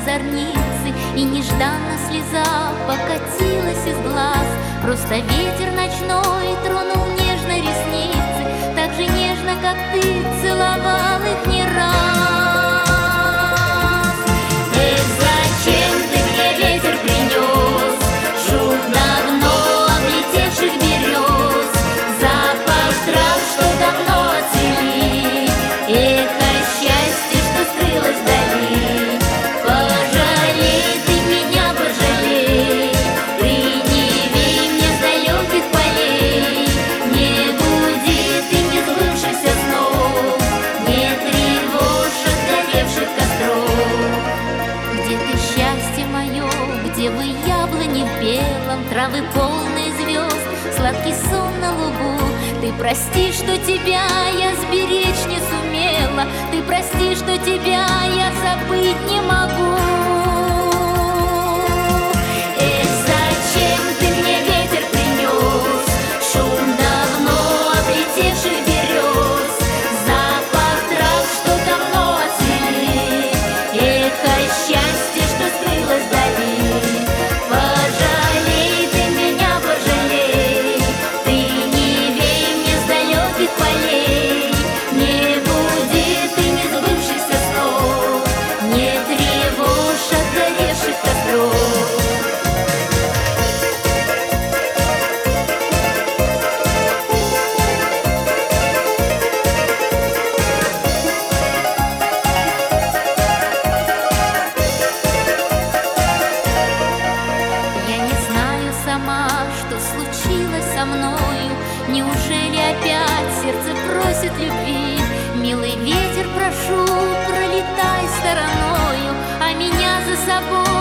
зорницы, и нежданно слеза покатилась из глаз. Просто ветер ночной тронул нежно ресницы, так же нежно, как ты целовал их не раз. Эх, зачем ты мне ветер принес, шум давно облетевших берез, запах трав, что давно отцвели, эхо счастья, что скрылось вдали. Пожалей ты меня, пожалей, приняви меня с далеких полей, не буди ты несбывшихся снов, не тревожь отгоревших костров. Где ты, счастье мое, где вы, яблони в белом, травы полные звезд, сладкий сон на лугу? Ты прости, что тебя я сберечь не сумела, ты прости, что тебя я забыть не могу. Эх, зачем ты мне ветер принес, шум давно облетевших берез, запах трав, что давно отцвели, эхо счастья, что скрылось вдали. Пожалей ты меня, пожалей, ты не вей мне с далеких полей, не буди ты несбывшихся снов, не тревожь отгоревших костров. Я не знаю сама, что случилось со мною, неужели опять сердце просит любви? Милый ветер, прошу, пролетай стороною, а меня за собой